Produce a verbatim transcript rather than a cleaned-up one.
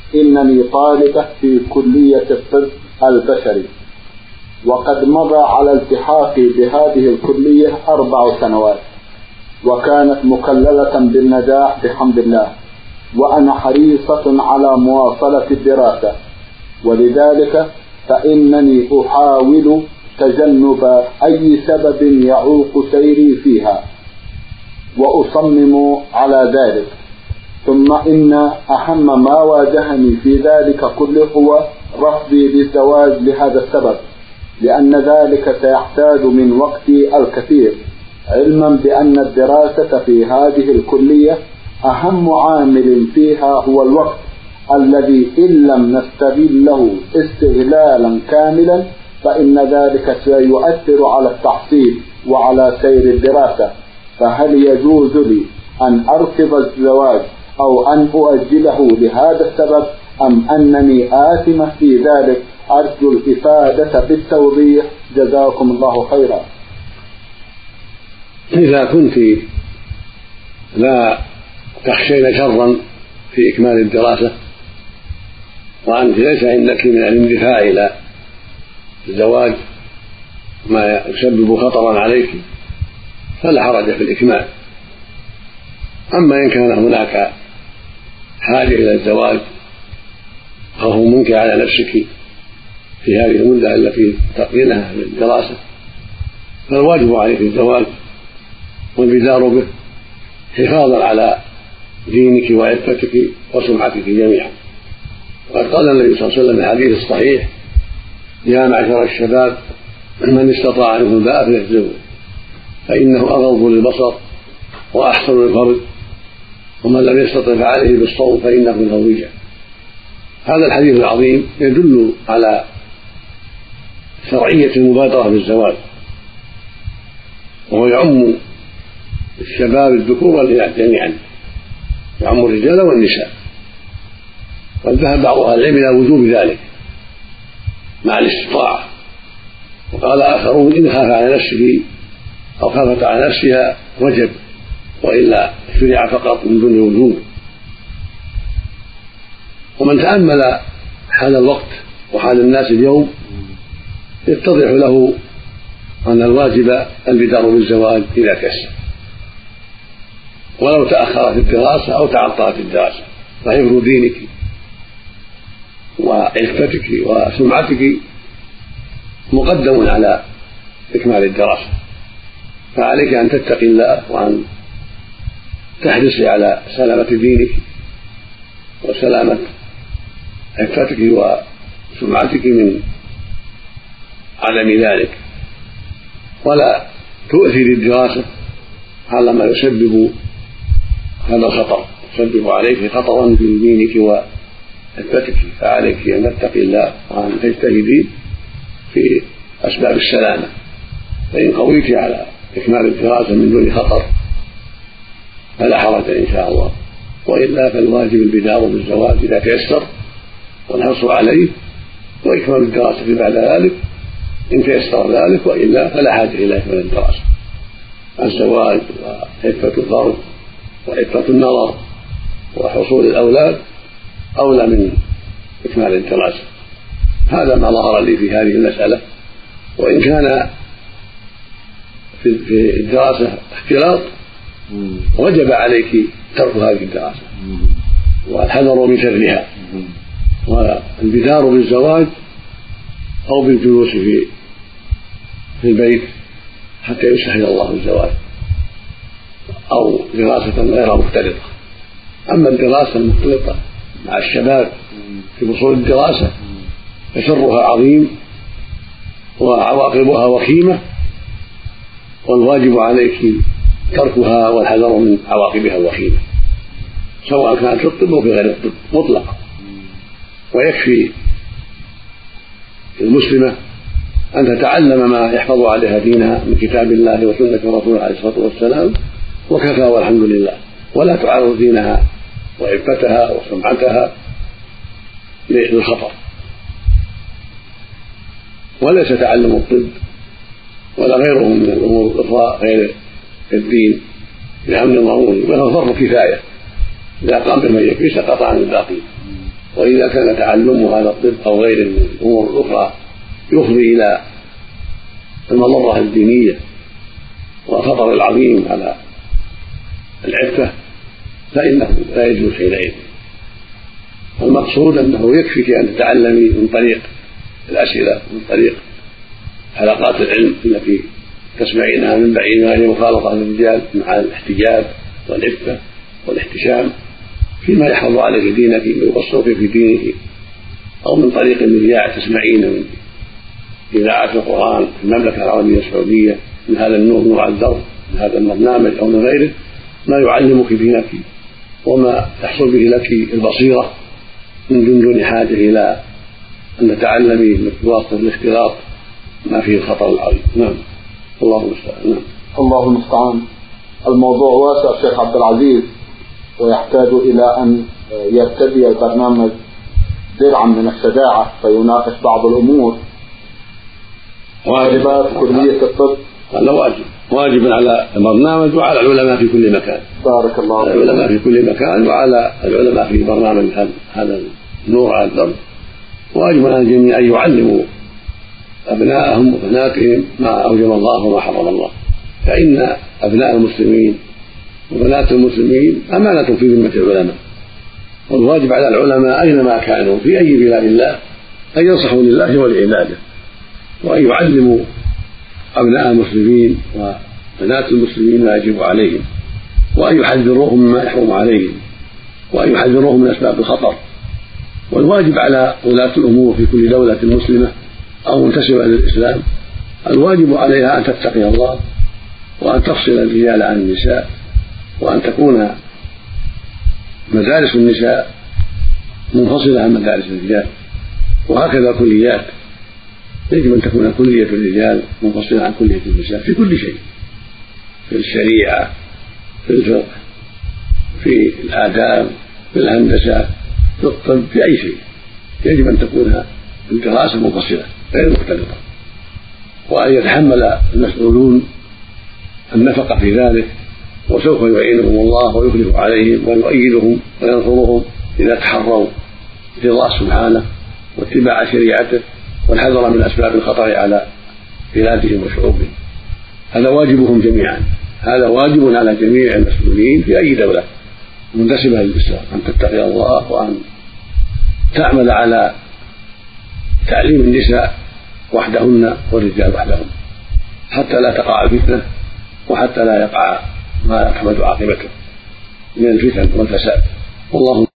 إنني طالبة في كلية الطب البشري، وقد مضى على التحاقي بهذه الكلية أربع سنوات، وكانت مكللة بالنجاح بحمد الله، وأنا حريصة على مواصلة الدراسة، ولذلك فإنني أحاول تجنب أي سبب يعوق سيري فيها، وأصمم على ذلك. ثم إن أهم ما واجهني في ذلك كله هو رفضي للزواج لهذا السبب، لأن ذلك سيحتاج من وقتي الكثير، علما بأن الدراسة في هذه الكلية أهم عامل فيها هو الوقت، الذي إن لم نستغله استغلالا كاملا فإن ذلك سيؤثر على التحصيل وعلى سير الدراسة. فهل يجوز لي أن أرفض الزواج أو أن أؤجله لهذا السبب، أم أنني آثمة في ذلك؟ أرجو الإفادة بالتوضيح، جزاكم الله خيرا. إذا كنت لا تخشين شرا في إكمال الدراسة، وأنت ليس عندك من الاندفاع إلى الزواج ما يسبب خطرا عليك، فلا حرج في الإكمال. أما إن كان هناك حاجة إلى الزواج أو منك على نفسك في هذه المدة التي تقضينها في الدراسة، فالواجب عليك الزواج والبدار به حفاظا على دينك وعفتك وسمعتك جميعا. وقد قال النبي صلى الله عليه وسلم في الحديث الصحيح: يا معشر الشباب من استطاع منكم الباءة فليتزوج، فإنه أغض للبصر وأحسن للفرج، ومن لم يستطع فعليه بالصوم فإنه من الوجع. هذا الحديث العظيم يدل على شرعية المبادرة بالزواج، وهو يعم الشباب الذكور والإناث جميعا، يعم الرجال والنساء. وذهب بعض أهل العلم إلى وجوب ذلك مع الاستطاعة، وقال آخرون إن خاف على نفسه أو خافت على نفسها وجب، وإلا شرع فقط من دون وجوب. ومن تأمل حال الوقت وحال الناس اليوم يتضح له أن الواجب البدار بالزواج إذا تيسر، ولو تأخرت الدراسة أو تعطلت الدراسة، فحفظ دينك وعفتك وسمعتك مقدم على إكمال الدراسة، فعليك أن تتقي الله وأن تحرصي على سلامة دينك وسلامة عفتك وسمعتك من عدم ذلك، ولا تؤثر الدراسة على ما يسبب هذا الخطر، يسبب عليك خطرا في دينك وعفتك. فعليك أن تتقي الله وأن تجتهدي في أسباب السلامة، فإن قويت على إكمال الدراسة من دون خطر فلا حرج إن شاء الله، وإلا فالواجب البدار بالزواج إذا تيسر والحرص عليه، وإكمال الدراسة بعد ذلك إن تيسر ذلك، وإلا فلا حاجة إلى إكمال الدراسة. الزواج وعفة الفرج وعفة النظر وحصول الأولاد أولى من إكمال الدراسة. هذا ما ظهر لي في هذه المسألة. وإن كان في الدراسة اختلاط وجب عليك ترك هذه الدراسة والحذر من شرها، والبدار بالزواج أو بالجلوس في في البيت حتى يسهل الله الزواج، أو دراسة غير مختلطة. أما الدراسة المختلطة مع الشباب في فصول الدراسة فشرها عظيم وعواقبها وخيمة، والواجب عليك تركها والحذر من عواقبها الوخيمة، سواء كانت في الطب أو في غير الطب مطلقا. ويكفي المسلمة أن تتعلم ما يحفظ عليها دينها من كتاب الله وسنة رسوله عليه الصلاة والسلام، وكفى والحمد لله، ولا تعرض دينها وعفتها وسمعتها للخطر. وليس تعلم الطب ولا غيره من الأمور الأخرى غير الدين بأمر ضروري، وله فرض كفاية، إذا قام به من يكفي سقط عن الباقي. وإذا كان تعلم هذا الطب أو غيره من الأمور الأخرى يفضي إلى المضرة الدينية والخطر العظيم على العفة فإنه لا يجوز حينئذ. المقصود أنه يكفيك أن تتعلمي من طريق الأسئلة من طريق حلقات العلم التي تسمعينها من بعيدها هي مخالطة الرجال مع الاحتجاب والعفة والاحتشام فيما يحفظ عليك دينك ويوصلك في دينك، أو من طريق المذياع تسمعين من إذاعة القرآن في المملكة العربية السعودية من هذا النور نور على الدرب من هذا البرنامج أو من غيره ما يعلمك دينك وما تحصل به لك البصيرة من دون حاجة إلى أن تتعلمي بواسطة الاختلاط ما فيه الخطر العظيم. نعم الله المستعان. نعم الله المستعان. الموضوع واسع شيخ عبد العزيز ويحتاج إلى أن يرتدي البرنامج درعا من الشجاعة فيناقش بعض الأمور. واجبات كلية الطب هذا واجب واجب على البرنامج وعلى العلماء في كل مكان. بارك الله فيك. العلماء في كل مكان وعلى العلماء في برنامج هذا النور على الدرب واجب على الجميع أن يعلموا أبناءهم وبناتهم ما أوجب الله وما حرم الله، فإن أبناء المسلمين وبنات المسلمين أمانة في ذمة العلماء، والواجب على العلماء أينما كانوا في أي بلاد الله أن ينصحوا لله ولعباده وأن يعلموا أبناء المسلمين وبنات المسلمين ما يجب عليهم، وأن يحذروهم مما يحرم عليهم، وأن يحذروهم من أسباب الخطر. والواجب على ولاة الأمور في كل دولة مسلمة أو منتسبة للإسلام الواجب عليها أن تتقي الله وأن تفصل الرجال عن النساء، وأن تكون مدارس النساء منفصلة عن مدارس الرجال، وهكذا كليات يجب أن تكون كلية الرجال منفصلة عن كلية النساء في كل شيء، في الشريعة في الفقه في الآداب في الهندسة في الطب في أي شيء يجب أن تكون الدراسة منفصلة غير مختلطة، وأن يتحمل المسؤولون النفقة في ذلك، وسوف يعينهم الله ويخلف عليهم ويؤيدهم وينصرهم إذا تحروا رضاه سبحانه واتباع شريعته والحذر من أسباب الخطر على بلادهم وشعوبهم. هذا واجبهم جميعا، هذا واجب على جميع المسؤولين في أي دولة منتسبة للإسلام أن تتقي الله وأن تعمل على تعليم النساء وحدهن والرجال وحدهم حتى لا تقع الفتنة وحتى لا يقع ما يحمد عاقبته من الفتن والفساد. والله